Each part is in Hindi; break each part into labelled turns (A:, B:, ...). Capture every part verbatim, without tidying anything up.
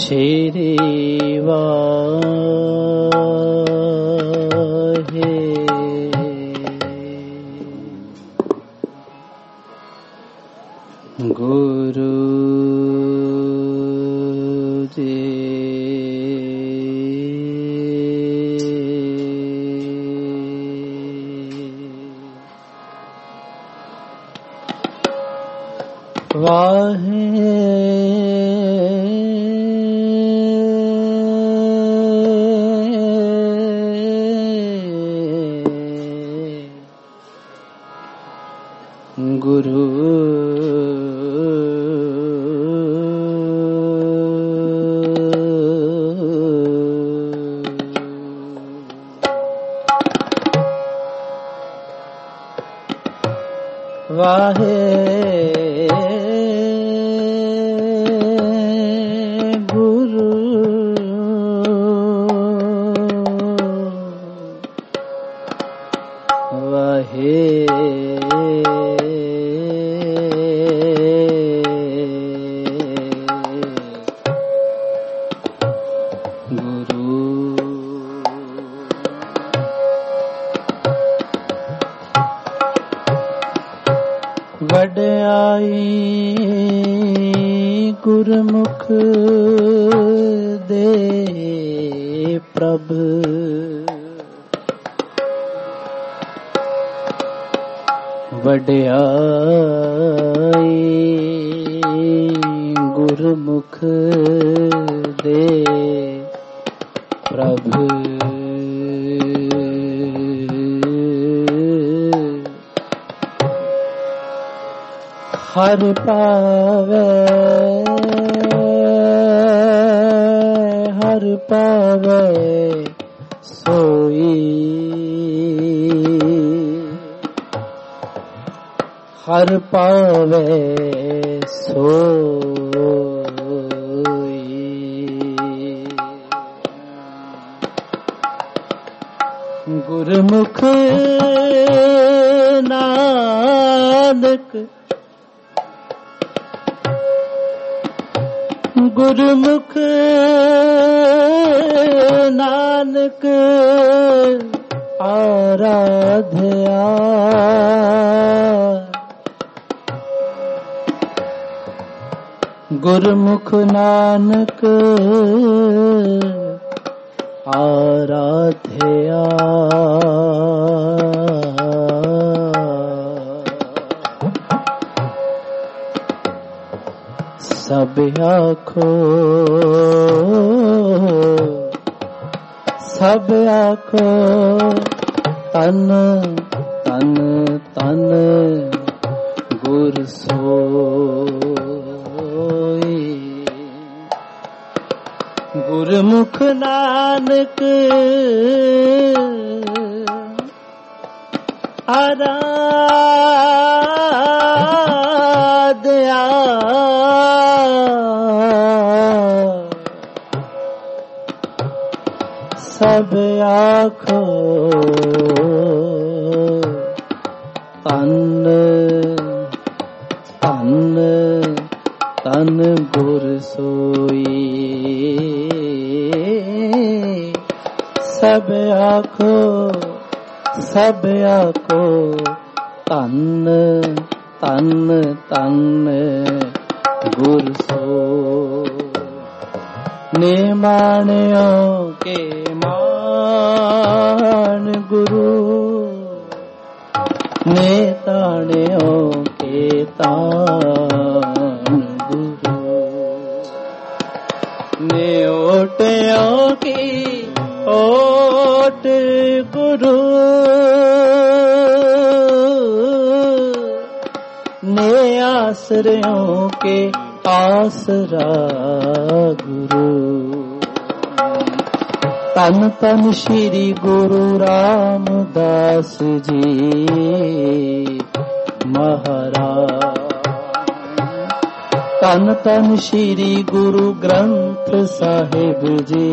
A: ਛੇਰੇ ਵਾਹੇ ਗੁਰੂ ਜੀ। ਵਾਹੇ ਗੁਰੂ ਵਾਹੇ ਗੁਰੂ ਵਾਹੇ ਵਡਿਆਈ ਗੁਰਮੁਖ ਦੇ ਪ੍ਰਭ ਵਡਿਆਈ ਗੁਰਮੁਖ ਦੇ ਪ੍ਰਭ ਹਰ ਪਾਵੇ ਹਰ ਪਾਵੇ ਸੋਈ ਹਰ ਪਾਵੇ ਸੋਈ ਗੁਰਮੁਖ ਨਾਨਕ ਗੁਰਮੁਖ ਨਾਨਕ ਆਰਾਧਿਆ ਗੁਰਮੁਖ ਨਾਨਕ ਆਰਾਧਿਆ ਸਭ ਆਖੋ ਸਭ ਆਖੋ ਤਨ ਤਨ ਤਨ ਗੁਰ ਸੋਈ ਗੁਰਮੁਖ ਨਾਨਕ ਆਰਾਧਿਆ ਸਭ ਆਖੋ ਤਨ ਤਨ ਤਨ ਗੁਰ ਸੋਈ ਸਭ ਆਖੋ ਸਭ ਆਖੋ ਤਨ ਤਨ ਤਨ ਗੁਰ ਸੋਈ ਨੇ ਮਾਣਿਓ ਕੇ मान गुरु ने ताणियो के तान गुरु ने ओटियो की ओट गुरु ने आसरियों के आसरा गुरु तन तन श्री गुरु रामदास जी महाराज तन तन श्री गुरु ग्रंथ साहिब जी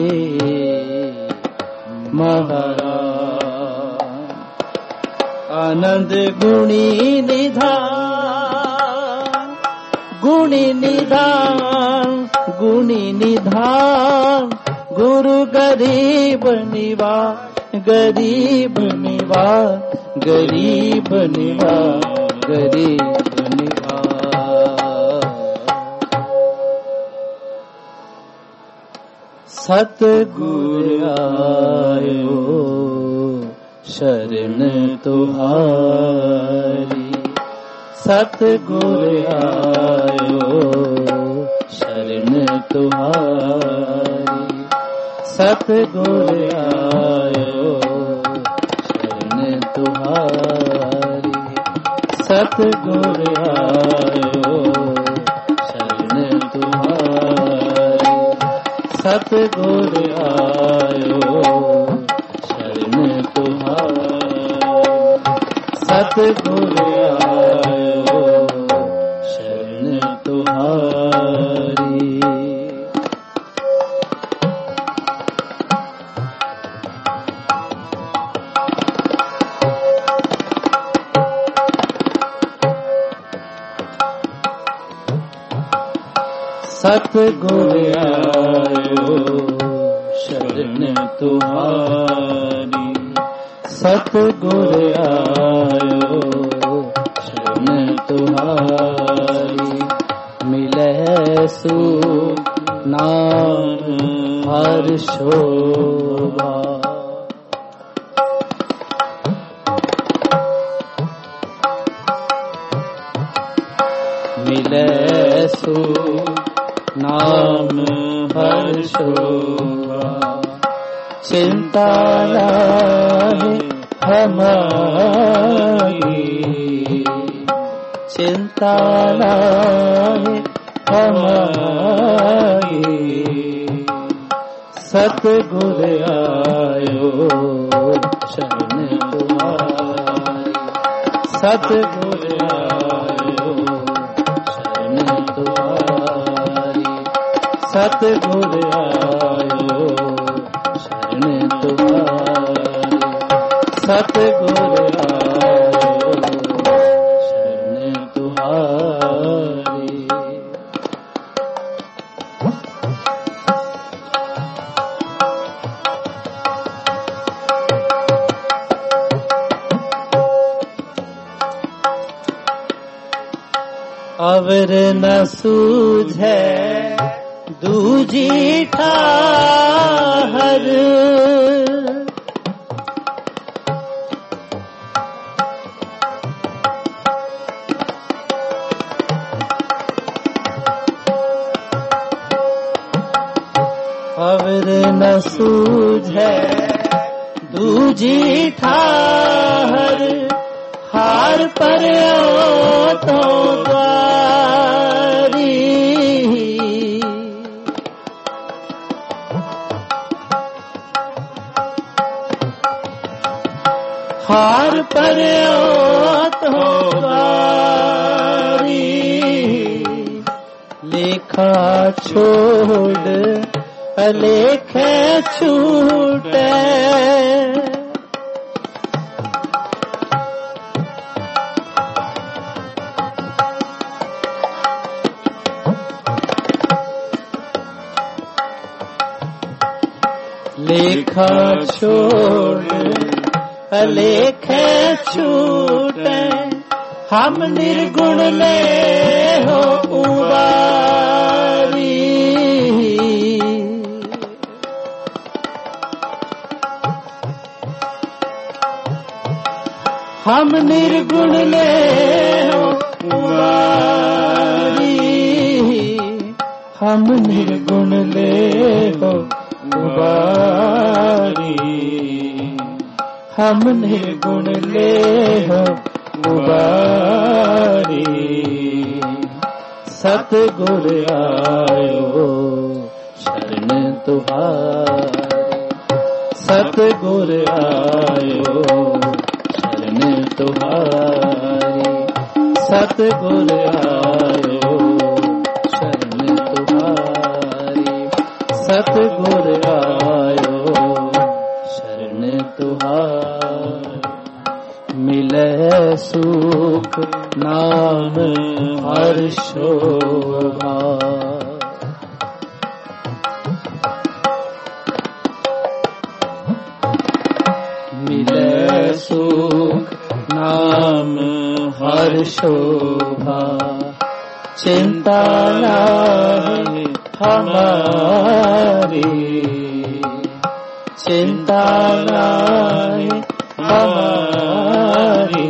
A: महाराज आनंद गुणी निधान गुणी निधान गुणी निधान गुरु गरीब निवार गरीब निवार गरीब निवार गरीब निवार। सतगुरु आयो शरण तुम्हारी सतगुरु आयो शरण तुम्हारी सतगुरु आयो शरण तुम्हारी सतगुरु आयो शरण तुम्हारी सतगुरु आयो शरण तुम्हारी सतगुरु आयो शरण तुम्हारी। सतगुरु आयो शरण तुम्हारी सतगुरु आयो शरण तुम्हारी। मिले सुख नाम हर शोभा मिले सुख नाम हर शोभा। चिंता लाहे हमारी चिंता लाहे हमारी सतगुरु आयो शरण तुम्हारी सतगुरु आयो शरण तुम्हारी सतगुरु आयो शरण तुम्हारी सतगुरु आयो शरण तुम्हारी। अवर न सूझे दूजी ठाहर अवर न सूझे दूजी ठाहर हार पर तो द्वारी हार पर तो द्वारी लेखा छोड़ अलेखे छूटे लेखा छोड़ अलेखे छूटे हम निर्गुण ले हो उबारी हम निर्गुण ले हो उबारी हम निर्गुण ले हो उबारी हम निर्गुण ले हो उबारी सतगुरु आयो शरण तुम्हारी सतगुरु आयो शरण तुम्हारी सतगुरु आयो शरण तुम्हारी सतगुरु आयो शरण तुम्हारी। मिले सुख नाम हर शोभा सुख नाम हर शोभा, चिंता नाहि हमारी, चिंता नाहि हमारी।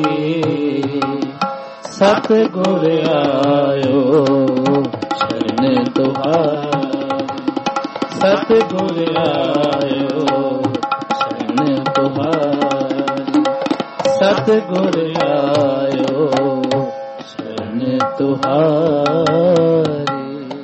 A: सतगुर आयो शरण तुहारी, सतगुर आयो शरण तुहारी, सतगुर आयो शरण तुहारी।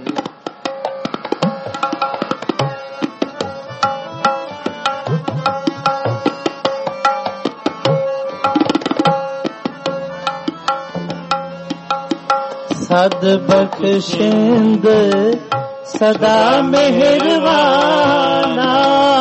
A: सद बख्शिंद सदा मेहरबाना,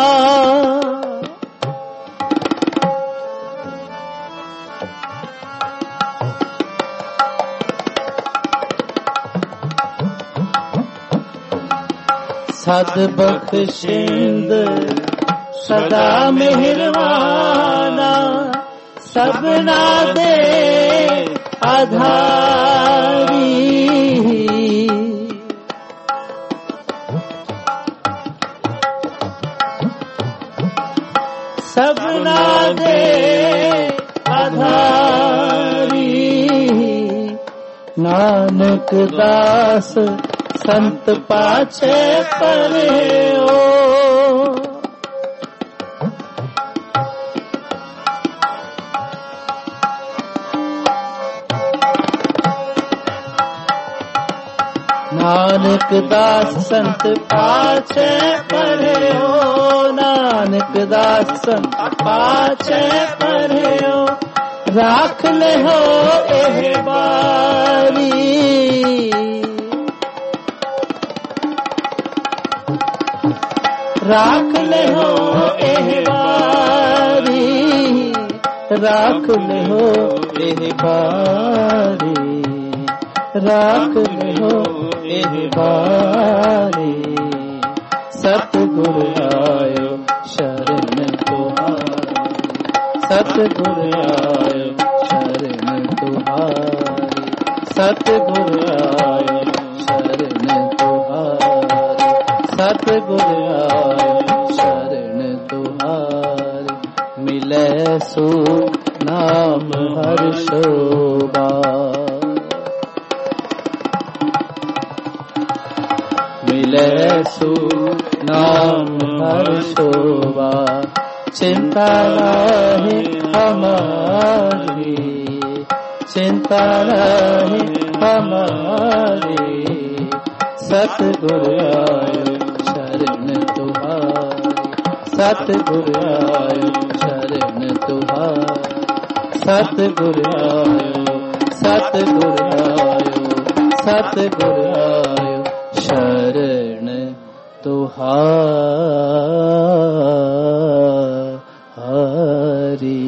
A: सद बख्शिंद सदा मेहरबाना, सबना दे आधारी। सबना दे आधारी, नानक दास संत पाछे परे ओ। नानक दास संत पाछे परे हो, नानक दास संत पाछे परे हो। राख ले हो एह बारी, राख ले हो एह बारी, राख ले हो एह बारी, राख ले हो एह बारी। सतगुर आयो शरण तुहारी, सतगुर आयो शरण तुहारी, सतगुर आयो शरण तुहारी, सतगुर आयो शरण तुहारी। मिले सुख नाम हर शोभा, मिले सुख नाम हर शोभा, चिंता नाहि हमारी, चिंता नाहि हमारी। सतगुर आयो शरण तुहारी, सतगुर आयो शरण तुहारी, सतगुर आयो, सतगुर आयो, सतगुर आयो शरण तुहारी।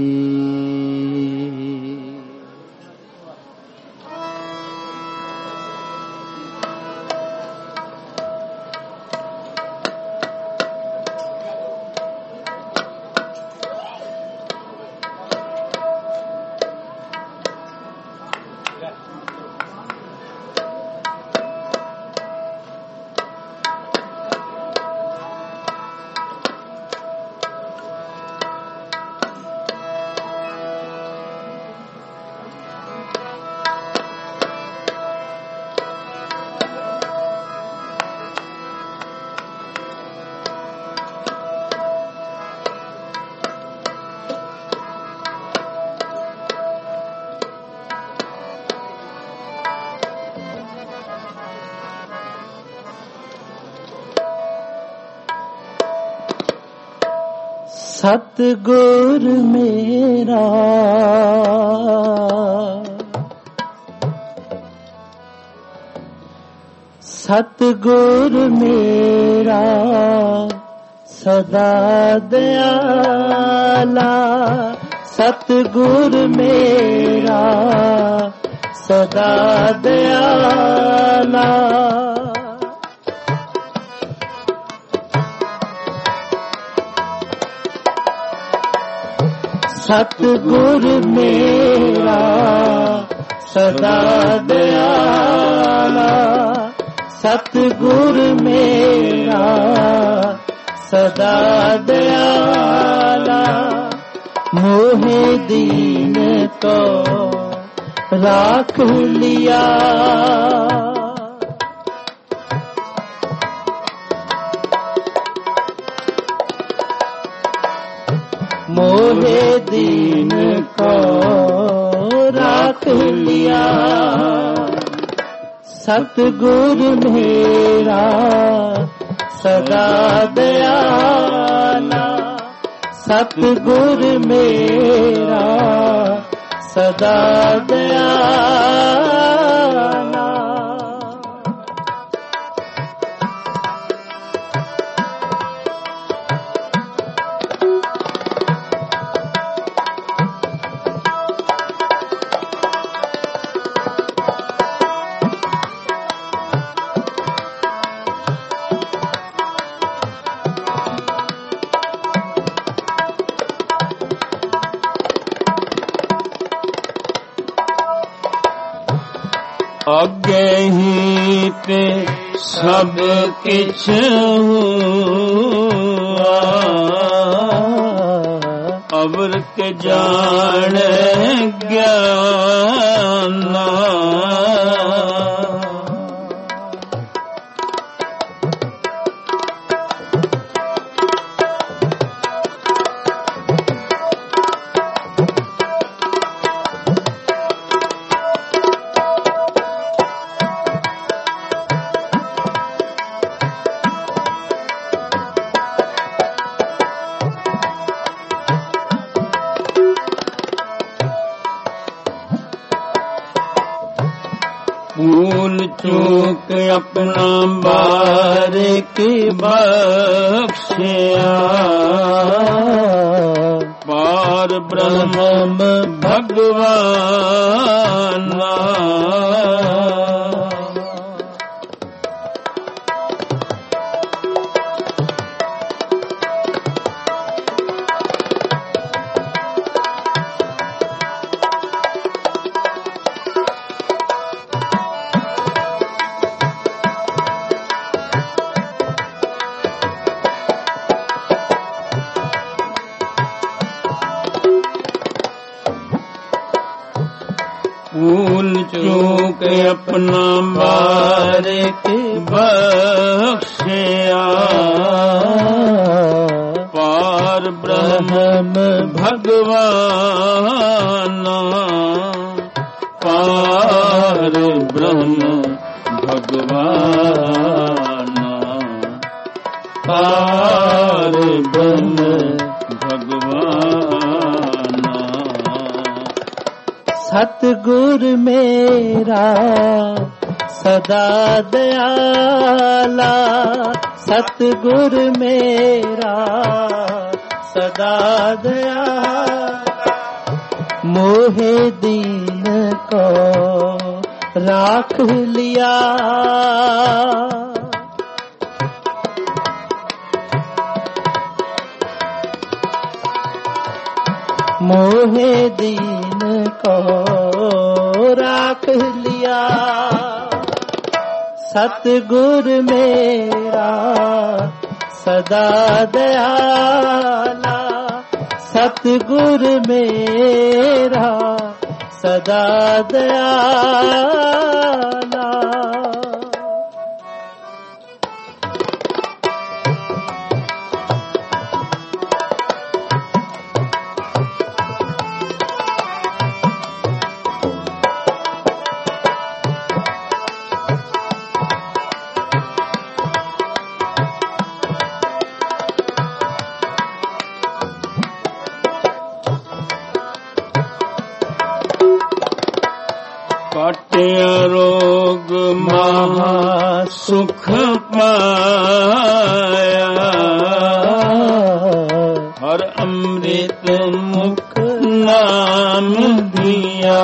A: सतगुर मेरा सतगुर मेरा सदा दयाला, सतगुर मेरा सदा दयाला। सतगुर मेरा सदा दयाला, सतगुर मेरा सदा दयाला, मोहे दीन को राख लिया। मोहे दीन को राख लिया, सतगुर मेरा सदा दयाला, सतगुर मेरा सदा दयाला।
B: अगे ही ते सब किछ हुआ, अवर के जाने ज्ञाना। भूल चूक अपना बारिक बख्शिया, पार ब्रह्म भगवाना। भूल चूक अपना बारिक बख्शिया, पार ब्रह्म भगवाना। पार ब्रह्म भगवाना, पार ब्रह्म भगवाना।
A: सतगुर मेरा सदा दयाला, सतगुर मेरा सदा दयाला, मोहे दीन को राख लिया। मोहे दीन को राख लिया, सतगुर मेरा सदा दयाला, सतगुर मेरा सदा दयाला।
B: काटिया रोग महा सुख पाया, हर अमृत मुख नाम दिया।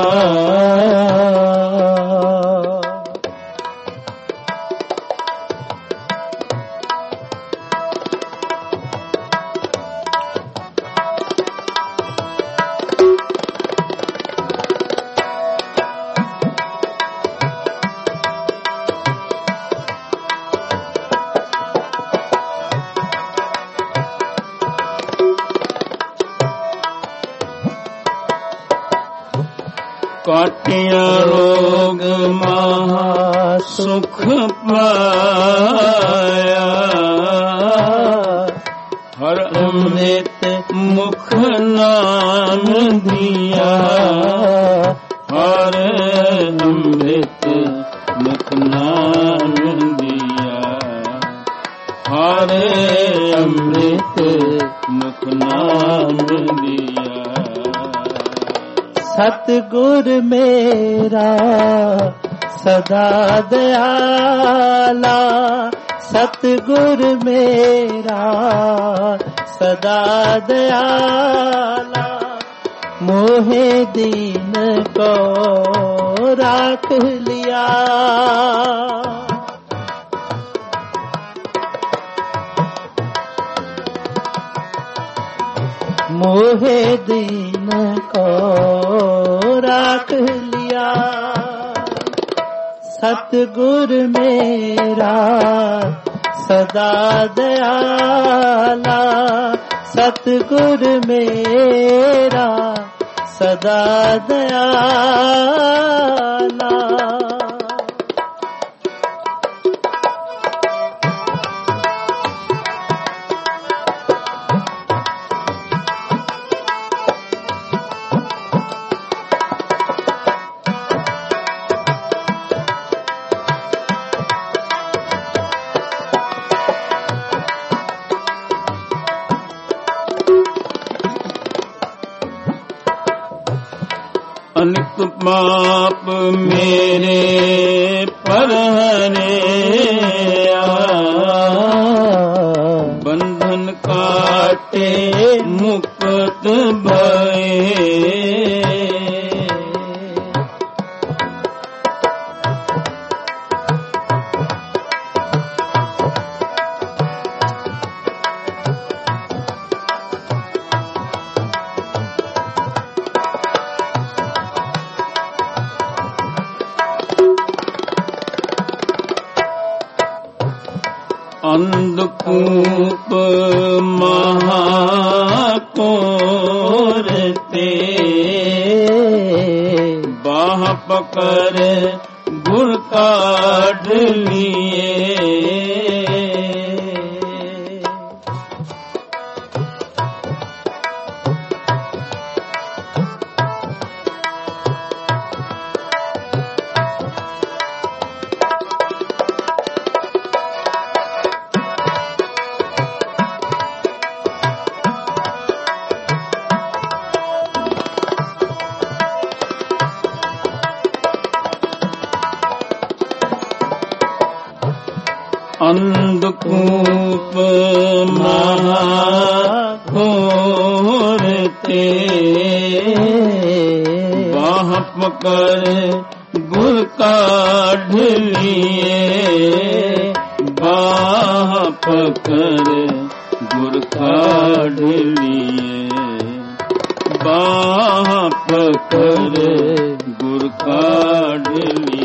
B: काटिया रोग महा सुख पाया, हर अमृत मुख नाम दिया, हर अमृत मुख नाम दिया, हर अमृत मुख नाम दिया।
A: सतगुर मेरा सदा दयाला, सतगुर मेरा सदा दयाला, मोहे दीन को राख लिया। मोहे दीन को राख लिया, सतगुर मेरा सदा दयाला, सतगुर मेरा सदा दयाला।
B: अनेक पाप मेरे पर हरे, बंधन काटे मुक्त भये, अंधकूप महाकोर ते, बाह पकड़ गुर काढ़ लिए, अंधकूप महाघोर ते, बाह पकड़ गुर काढ़ लिए, बाह पकड़ गुर काढ़ लिए, बाह पकड़ गुर काढ़ लिए।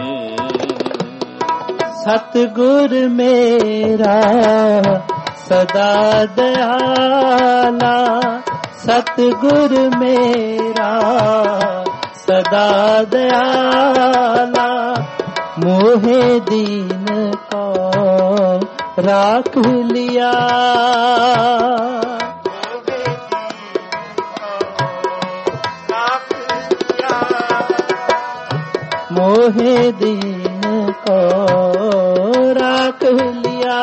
A: सतगुर मेरा सदा दयाला, सतगुर मेरा सदा दयाला, मोहे दीन को राख लिया, मोहे दीन को राख लिया,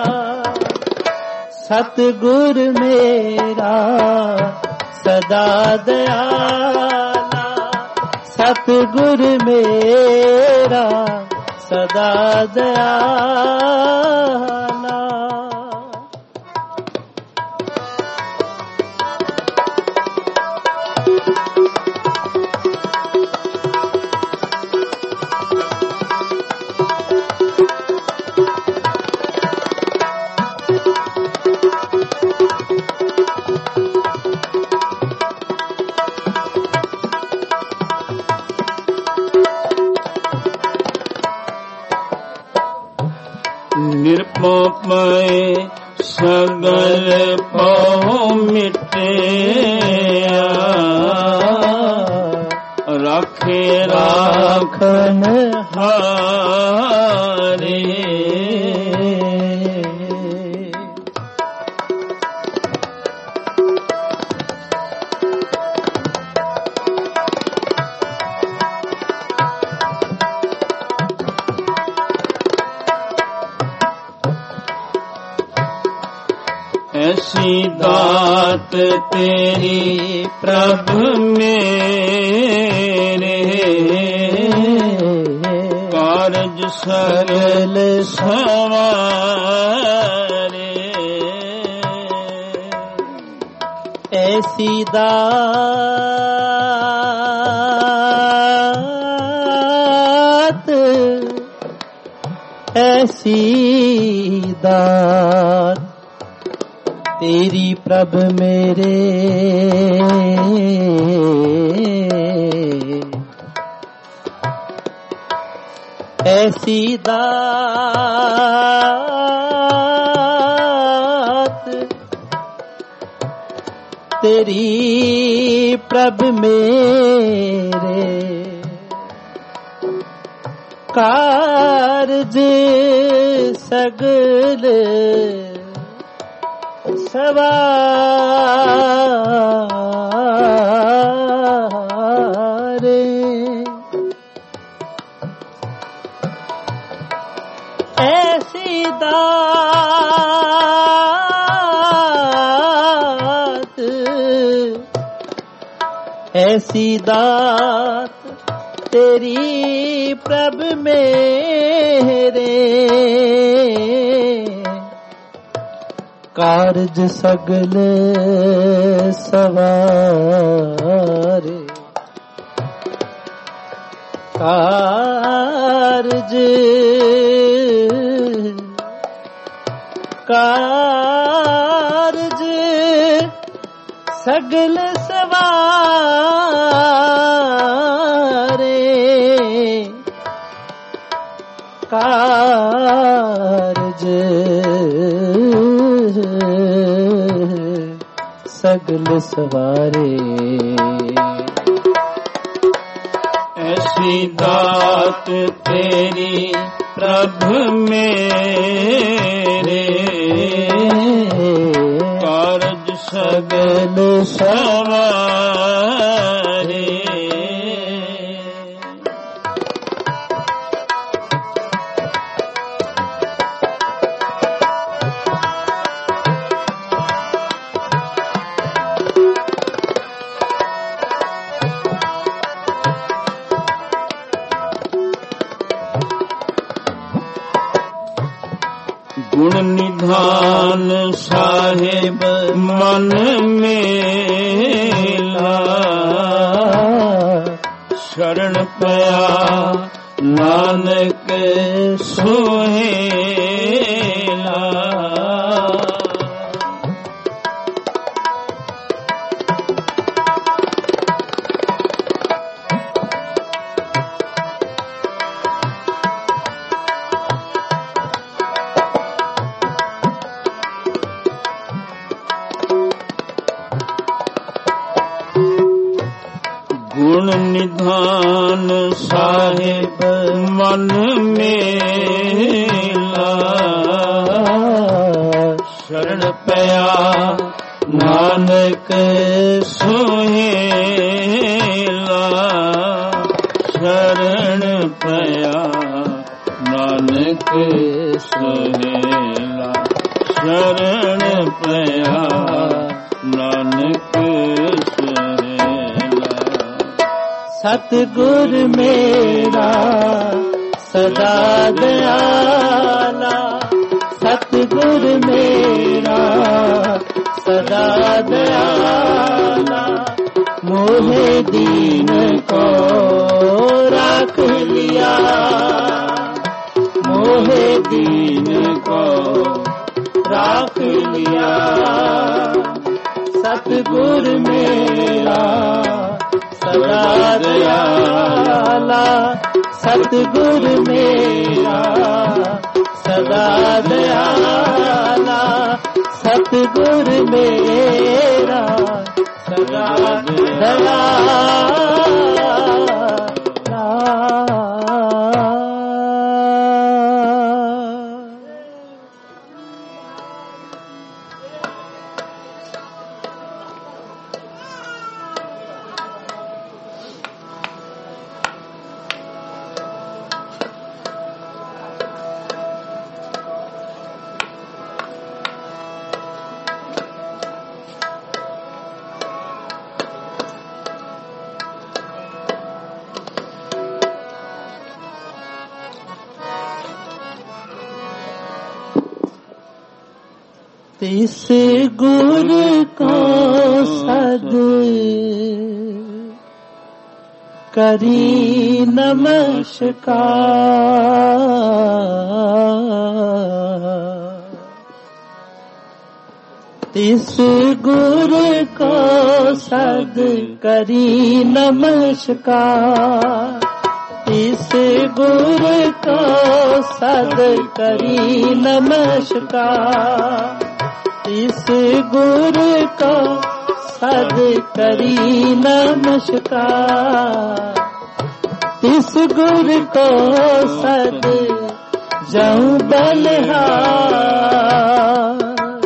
A: सतगुर मेरा सदा दयाला, सतगुर मेरा सदा दयाला।
B: निरपोपय सगल पौ मिटे, रख ऐसी दात तेरी प्रभ मेरे कारज सगल सवारे
A: ऐसी दात ऐसी दात तेरी प्रभ मेरे ऐसी दात तेरी प्रभ मेरे कारज सगल सवारे ऐसी दात ऐसी दात तेरी प्रभ मेरे कारज सगल सवारे कारज कारज सगल सवारे कारज सगल सवारे
B: ऐसी दात तेरी प्रभ मेरे कारज सगल सवारे गुण निधान साहेब मन मेला शरण पया नानक सोहेला गुण निधान साहेब मन मेला शरण पया नानक सोहेला शरण पया नानक सोहेला शरण पया नानक
A: सतगुर मेरा सदा दयाला सतगुर मेरा सदा दयाला मोहे दीन को राख लिया मोहे दीन को राख लिया सतगुर मेरा सदा दयाला सतगुर मेरा सदा दयाला सतगुर मेरा सदा दयाला तिस गुर को सद करी नमस्कार। तिस गुर को सद करी नमस्कार। तिस गुर को सद करी नमस्कार। तिस गुर को सद करी नमस्कार। तिस गुर को सद जाऊं बलिहार।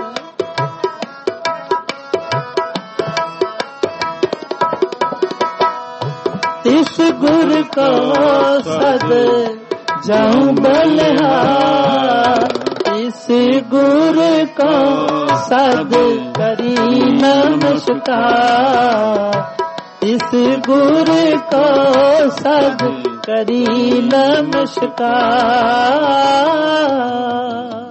A: तिस गुर को सद जाऊं बलिहार। तिस गुर को सद करी नमस्कार। तिस गुर को सद करी नमस्कार।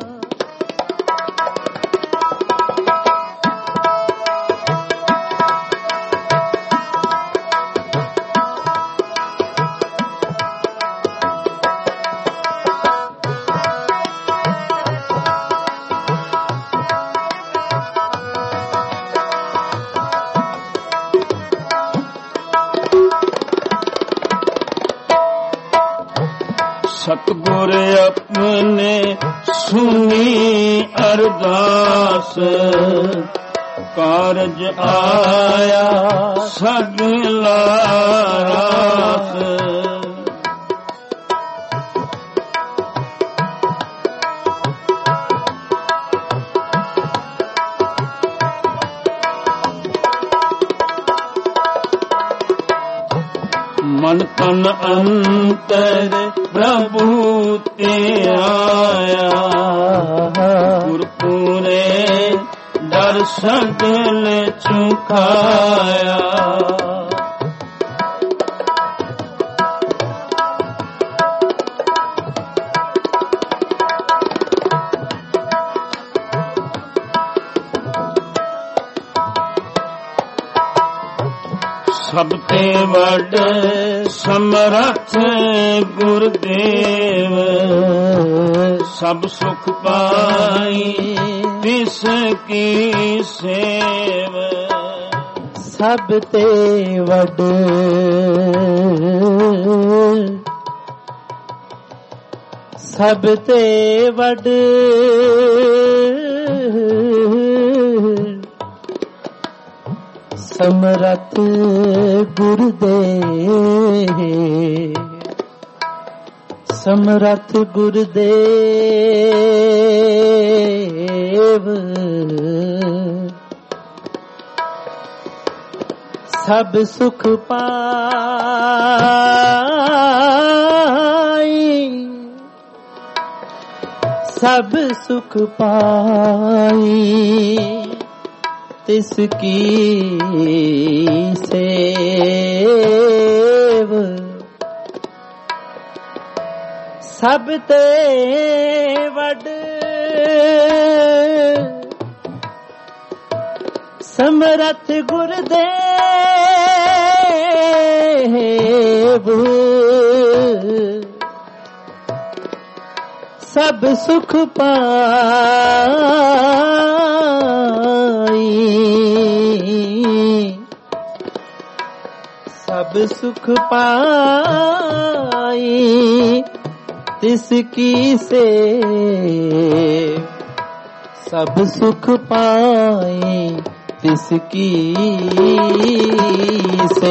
B: सतगुर अपने सुनी अरदास। कारज आया सगला रास। मन तन अंतर प्रभु ते आया। गुरपुरे डर सगल चुकाया। सब ते वड समरथ गुरुदेव। सब सुख पाई तिस की सेव।
A: सब ते वड सब ते वड समरथ गुरुदेव। समरथ गुरुदेव। सब सुख पाई सब सुख पाई तिसकी सेव। सब ते वड समरथ गुरुदेव। सब सुख पाई सब सुख पाई तिसकी से सब सुख पाई तिसकी से।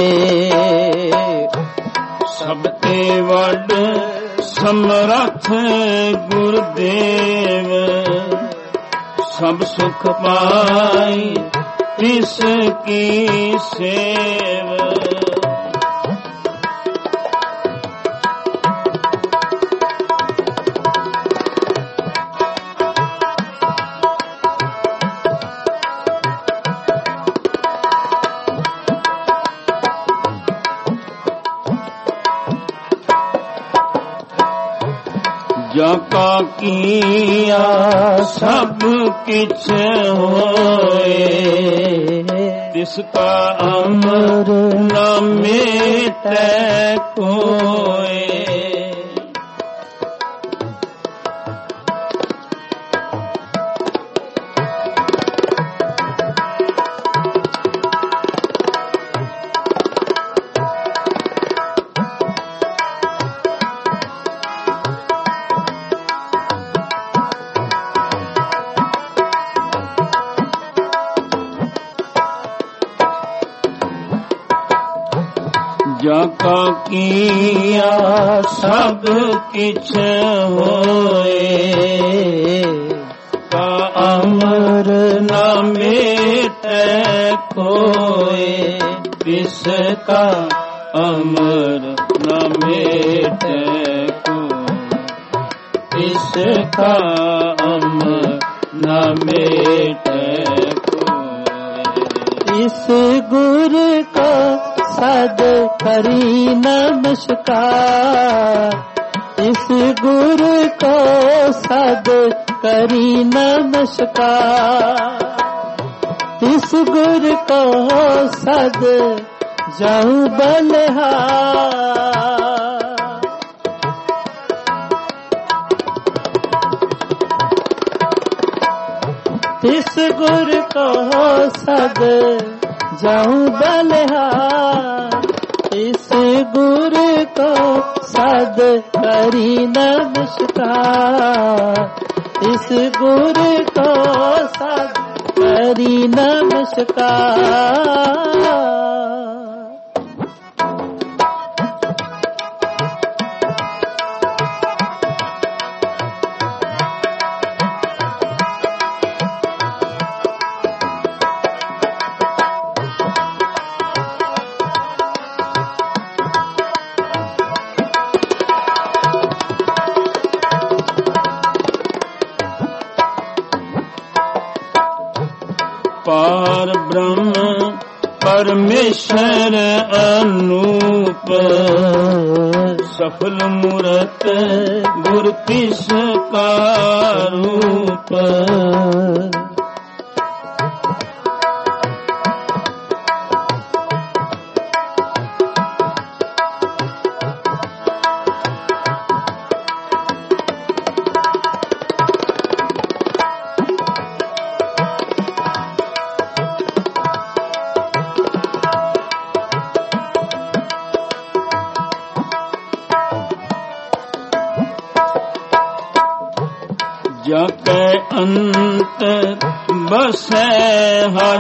B: सब ते वड समरथ गुरुदेव। सब सुख पाई तिसकी सेव। जाका किया सब किछ होए, तिसका अमर न मिटै कोय। जाका किया सब किछ होए, का अमर न मिटै कोय, तिसका अमर न मिटै कोय, तिसका अमर न मिटै कोय।
A: इस गुरु का सद करी नमस्कार, इस गुरु को सद करी नमस्कार, इस गुरु को सद जाऊं बलिहार। इस गुरु को सद जाऊं बलिहार, इस गुरु को सद करी नमस्कार, इस गुरु को सद करी नमस्कार।
B: पार ब्रह्म परमेश्वर अनूप, सफल मूरत गुर तिसका रूप। जाके अंतर बसै हर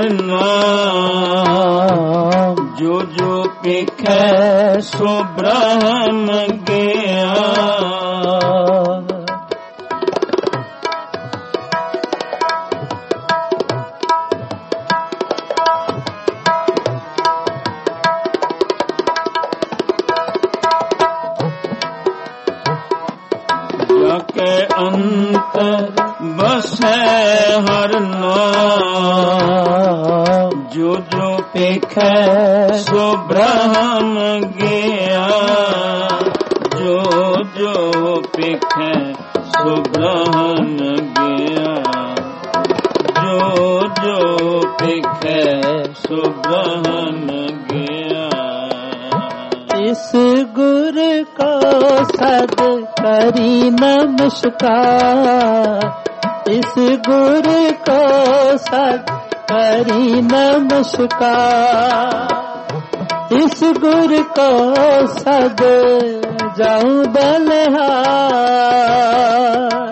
B: नाम, जो जो पेखै सो ब्रह्म ज्ञान। जाके अंतर बसै हर नाम, जो जो पेखै सो ब्रह्म ज्ञान, जो जो पेखै सो ब्रह्म ज्ञान, जो जो पेखै सो ब्रह्म ज्ञान।
A: इस गुरु को सद करी नमस्कार, इस गुरु को सद करी नमस्कार, इस गुरु को सद जाऊं बलिहार।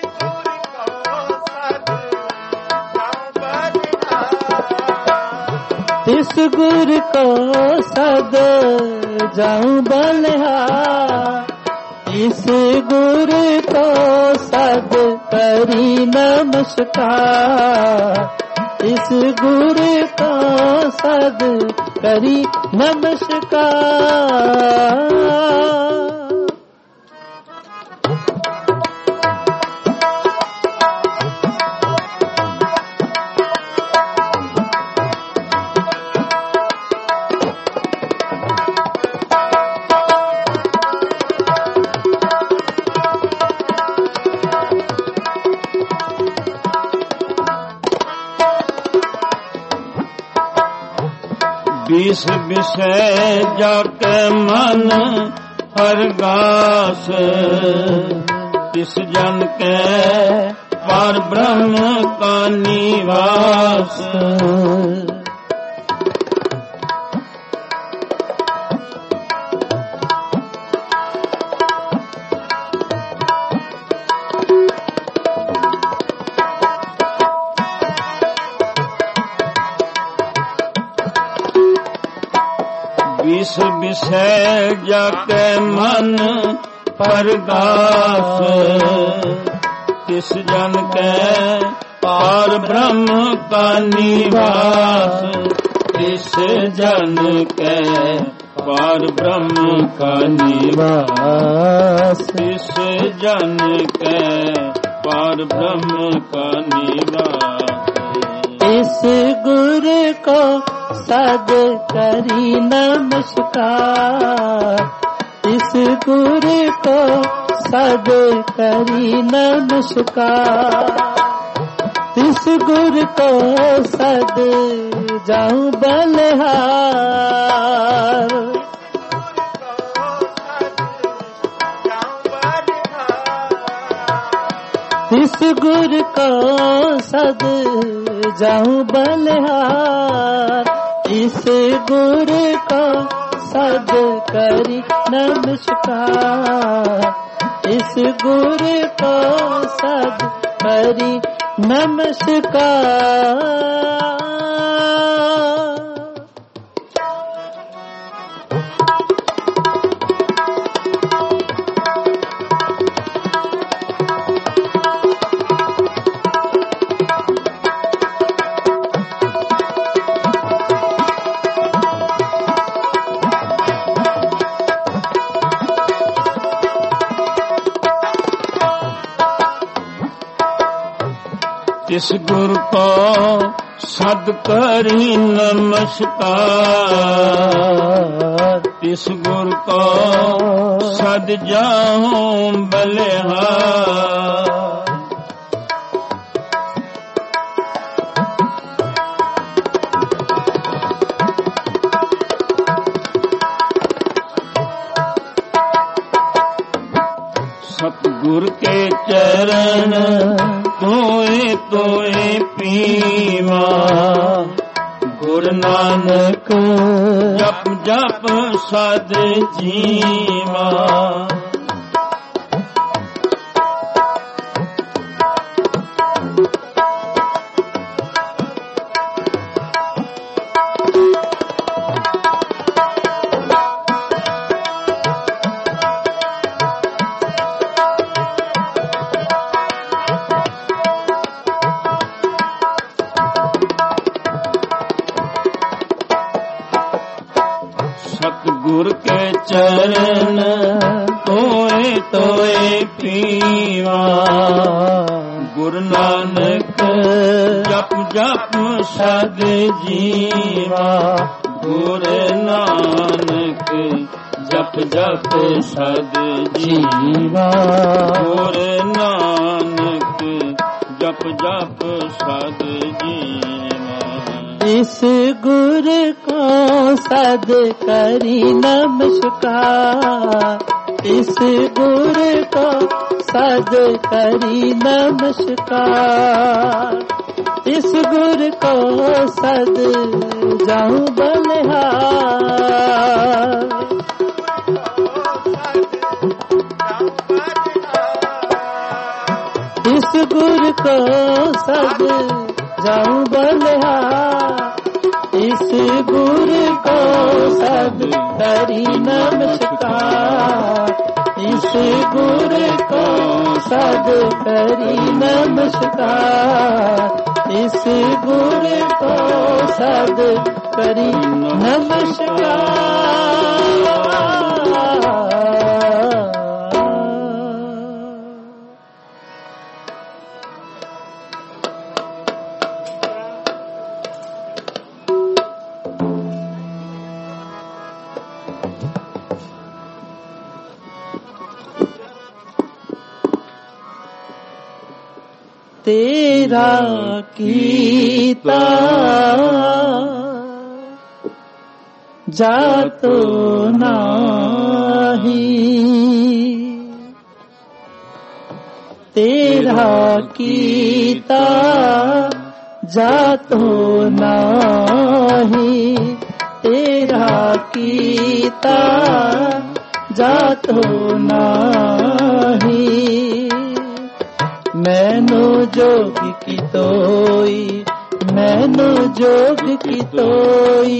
A: इस गुरु को सद जाऊं बलिहार, इस गुरु को सद करी नमस्कार, इस गुरु को सद करी नमस्कार।
B: बीस विषय जाके मन हरगास, तिस जन के पार ब्रह्म का निवास। बीस विषय जाके मन परगास, तिस जन के पार ब्रह्म का निवास। तिस जन के पार ब्रह्म का निवास। तिस जन के पार ब्रह्म का निवास।
A: इस गुरु को सद करी नमस्कार, इस गुरु को सद करी नमस्कार। इस गुरु को सद जाऊं बलिहार, इस गुरु को सद जाऊं बलिहार। इस गुरु को सद करी नमस्कार, इस गुरु को सद करी नमस्कार।
B: इस गुरु को सद करी नमस्कार, इस गुरु को सद जाऊं बलिहार। सतगुरु के चरण तोए तोए पीवा, गुरु नानक जप जप सद जीवा। सतगुरु के चरण तोए तोए पीवा, गुरु नानक जप जप सद जीवा। गुरु नानक जप जप सद जीवा, गुरु नानक जप जप सद जीवा।
A: इस गुरु को सद करी नमस्कार, इस गुरु को सद करी नमस्कार। इस गुरु को सद जाऊं बलिहार, इस गुरु को सद जाऊं बलिहार। इस गुरु को सद करी नमस्कार, इस गुरु को सद करी नमस्कार। इस गुरु को सद करी नमस्कार। तेरा कीता जातो नाही। तेरा कीता जातो नाही, तेरा कीता जातो नाही। मैनू जोग की तोई, मैनू जोग की तोई।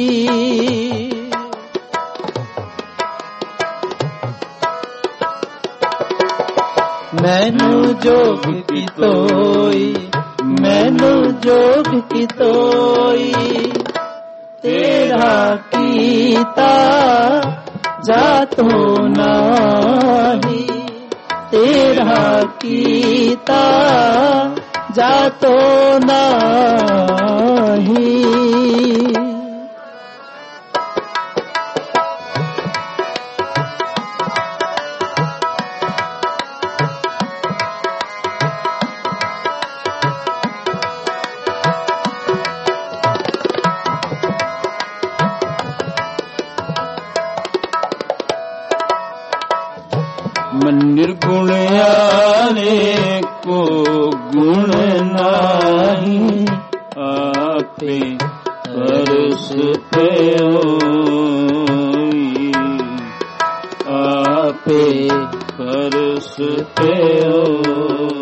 A: मैनू जोग की तोई, मैनू जोग की तोई। तेरा कीता जातो नाही, तेरा कीता जातो नाही।
B: मन निर्गुण यारे को गुण नाही, आपे परस पे होई, आपे परस पे होई।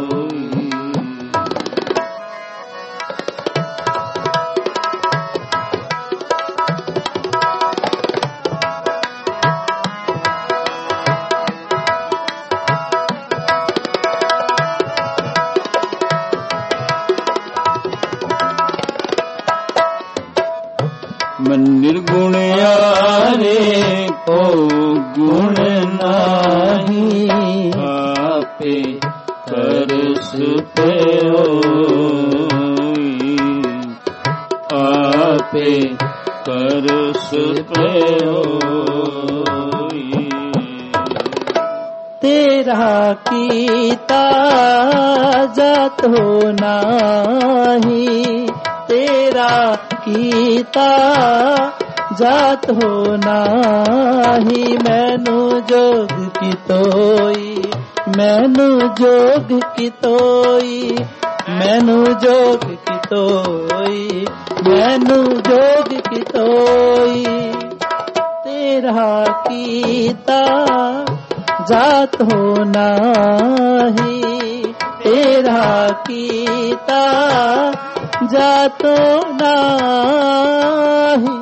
B: मन निर्गुण यारे को गुण नाही, आपे परस पे होई, आपे परस पे होई।
A: तेरा कीता जातो नाही, तेरा कीता जातो नाही। मैनू जोग की तोई, मैनू जोग की तोई। मैनू जोग की तोई, मैनू जोग की तोई। तेरा कीता जातो नाही, तेरा कीता जातो नाही।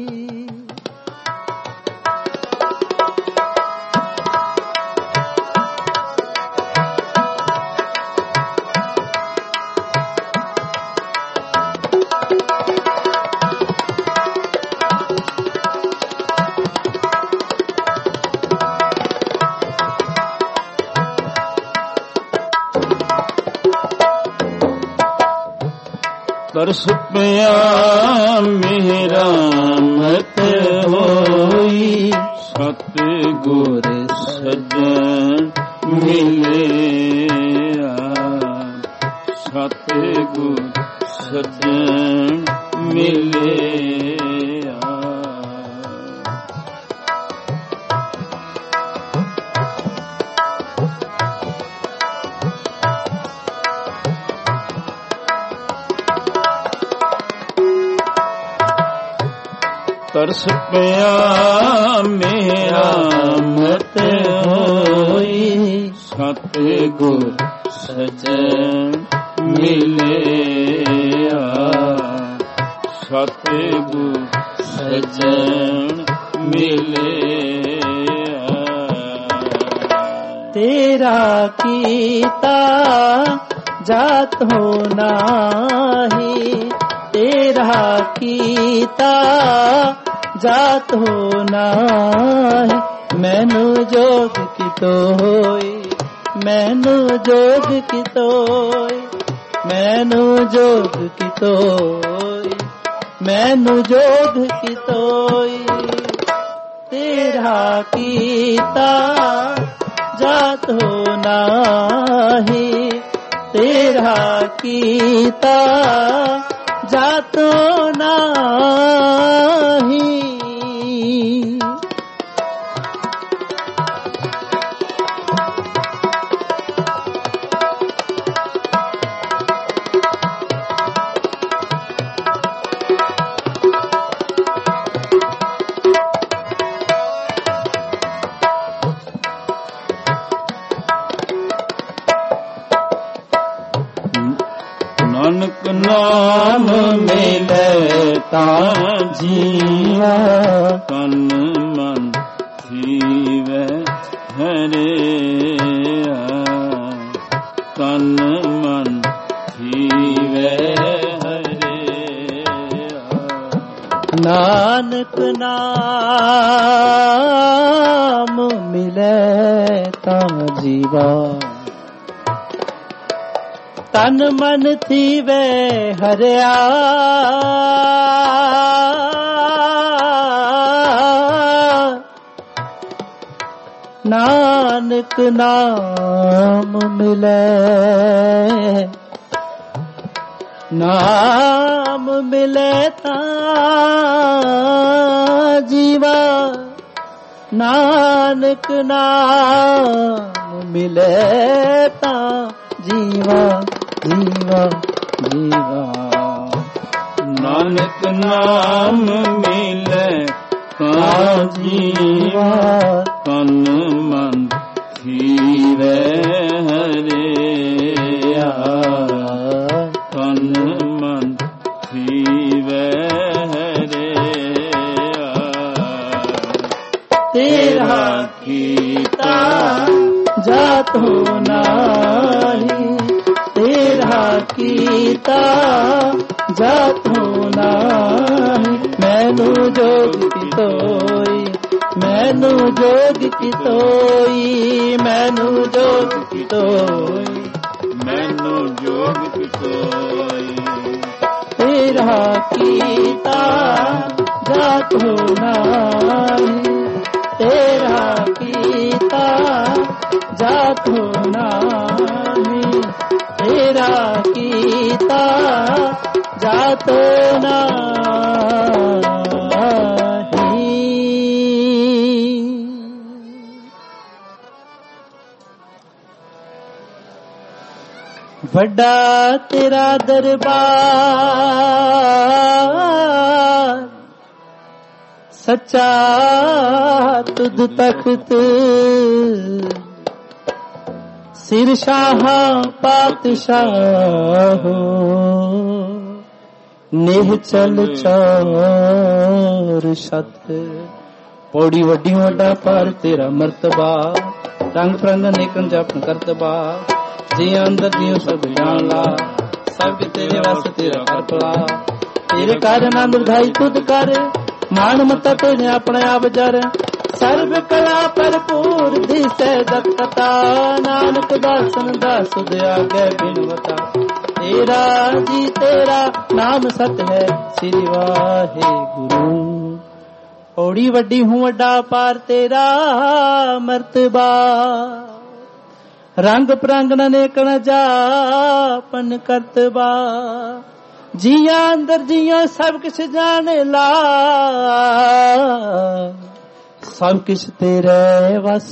B: तरस पया मेरा मत होई, सतगुर सजन मिले, सतगुर सजन मिले। तरस पया मेरा मत होई, सतगुर सजन मिले, सतगुर सजन मिले।
A: तेरा कीता जातो नाही, तेरा कीता जातो नाही। मैनू जोग की तोई, मैनू जोग की तोई। मैनू जोग की तोई, मैनू जोग की तोई। तेरा कीता जातो नाही, तेरा कीता जातो नाही। ਤਾਂ ਜੀਵਾ
B: ਤਨ ਮਨ ਜੀਵੈ ਹਰਿਆ ਤਨ ਮਨ ਜੀਵੈ ਹਰਿਆ
A: ਨਾਨਕ ਨਾਮ ਮਿਲੇ ਤਾਂ ਜੀਵਾ ਤਨ ਮਨ ਥੀਵੇ ਹਰਿਆ ਨਾਨਕ ਨਾਮ ਮਿਲੇ ਨਾਮ ਮਿਲੇ ਤਾਂ ਜੀਵਾ ਨਾਨਕ ਨਾਮ ਮਿਲੇ ਤਾਂ ਜੀਵਾ ਜੀਵਾ ਜੀਵਾ
B: ਨਾਨਕ ਨਾਮ ਮਿਲੇ ਤਾਂ ਜੀਵਾ ਤਨ ਮਨ ਜੀਵੈ ਹਰਿਆ ਤਨ ਮਨ ਜੀਵੈ ਹਰਿਆ
A: ਤੇਰਾ ਕੀਤਾ ਜਾਤੋ ਨਾਹੀ ਤੇਰਾ ਕੀਤਾ ਜਾਤੋ ਨਾਹੀ ਮੈਨੂੰ ਜੋਗ ਕੀ ਤੋਈ ਮੈਨੂੰ ਜੋਗ ਕੀ ਤੋਈ ਮੈਨੂੰ ਜੋਗ ਕੀ ਤੋਈ
B: ਮੈਨੂੰ ਜੋਗ ਕੀ ਤੋਈ
A: ਤੇਰਾ ਕੀਤਾ ਜਾਤੋ ਨਾਹੀ ਤੇਰਾ ਕੀਤਾ ਜਾਤੋ ਨਾਹੀ ਤੇਰਾ ਕੀਤਾ ਜਾਤੋ ਨਾਹੀ। ਵੱਡਾ ਤੇਰਾ ਦਰਬਾਰ ਸੱਚਾ ਤੁਧ ਤਖਤ ਸਿਰ ਸ਼ਾਹ ਪਾਤਸ਼ਾਹ ਨਿਹਚਲ ਚਾਰ ਛਤ ਪੌੜੀ ਵੱਡੀ ਵੱਡਾ ਪਰ ਤੇਰਾ ਮਰਤਬਾ ਰੰਗ ਪ੍ਰੰਗ ਨੇਕਨ ਜਪਨ ਕਰਤਬਾ ਜੀ ਅੰਦਰ ਦਿਓ ਸਭ ਜਾਣ ਲਾ ਸਭ ਤੇਰੇ ਵਾਸਤੇ ਤੇਰਾ ਕਰਪਲਾ ਤੇਰੇ ਕਰ ਆਨੰਦ ਵਧਾਈ ਤੁਧ ਕਰ ਮਾਨ ਮਤਾ ਤੇਰੇ ਆਪਣੇ ਆਪ ਜਰ ਸਰਬ ਕਲਾ ਭਰਪੂਰ ਦਿਸੈ ਦਕਤਾ ਨਾਨਕ ਦਾਸਨ ਦਾਸ ਦਿਆਗੇ ਬਿਨਵਤਾ ਤੇਰਾ ਜੀ ਤੇਰਾ ਨਾਮ ਸਤ ਹੈ ਸ੍ਰੀ ਵਾਹਿਗੁਰੂ ਔੜੀ ਵੱਡੀ ਹੂੰ ਵੱਡਾ ਪਾਰ ਤੇਰਾ ਮਰਤਬਾ ਰੰਗ ਪ੍ਰੰਗ ਨੇਕਣ ਜਾਪਨ ਕਰਤਬਾ ਜੀਆਂ ਅੰਦਰ ਜੀਆਂ ਸਭ ਕੁਛ ਜਾਣ ਲਾ ਸਭ ਕੁਛ ਤੇਰੇ ਵਸ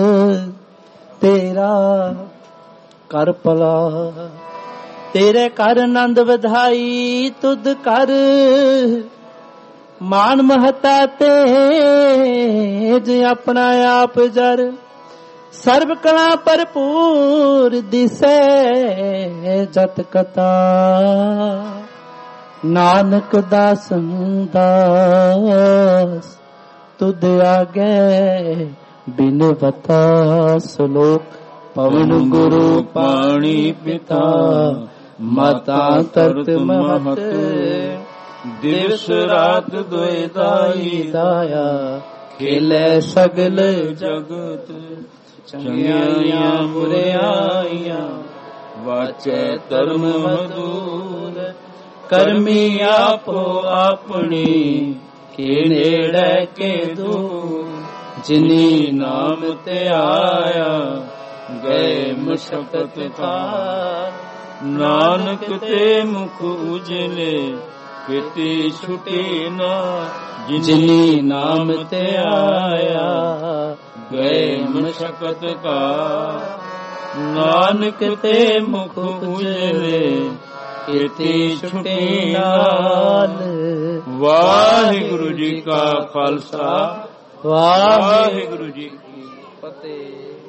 A: ਤੇਰਾ ਕਰ ਭਲਾ ਤੇਰੇ ਕਰ ਆਨੰਦ ਵਧਾਈ ਤੁਧ ਕਰ ਮਾਨ ਮਹਤਾ ਤੇਜ ਆਪਣਾ ਆਪ ਜਰ ਸਰਬ ਕਲਾ ਭਰਪੂਰ ਦਿਸੈ ਜਤ ਕਤਾ ਨਾਨਕ ਦਾਸਨ ਦਾਸ ਤੁਧ ਆਗੇ ਬਿਨਵਤਾ ਸਲੋਕ ਪਵਨ ਗੁਰੂ ਪਾਣੀ ਪਿਤਾ ਮਾਤਾ ਤਰਤ ਮਹਤ ਦਿਵਸ ਰਾਤ ਦੁਇ ਦਾਈ ਦਾਇਆ ਖੇਲੇ ਸਗਲ ਜਗਤ ਚੰਗਿਆਈਆਂ ਬੁਰਿਆਈਆਂ ਵਾਚੈ ਧਰਮ ਮਧੂਰ ਕਰਮੀ ਆਪੋ ਆਪਣੀ ਕੇ ਨੇੜੇ ਕੇ ਦੂਰ ਜਿਨੀ ਨਾਮ ਤੇ ਆਇਆ ਗਏ ਮੁਸ਼ਕਤ ਤਾਰ ਨਾਨਕ ਤੇ ਮੁਖ ਉਜਲੇ ਕੀਤੀ ਛੁਟੀ ਨਾ ਜਿਨੀ ਨਾਮ ਤੇ ਆਇਆ ਗਏ ਮੁਸ਼ਕਤ ਕਾ ਨਾਨਕ ਤੇ ਮੁਖ ਉਜਲੇ ਕੀਤੀ ਛੁਟੀ ਨਾਲ ਵਾਹਿਗੁਰੂ ਜੀ ਕਾ ਖਾਲਸਾ ਵਾਹਿਗੁਰੂ ਜੀ ਕੀ ਫਤਿਹ।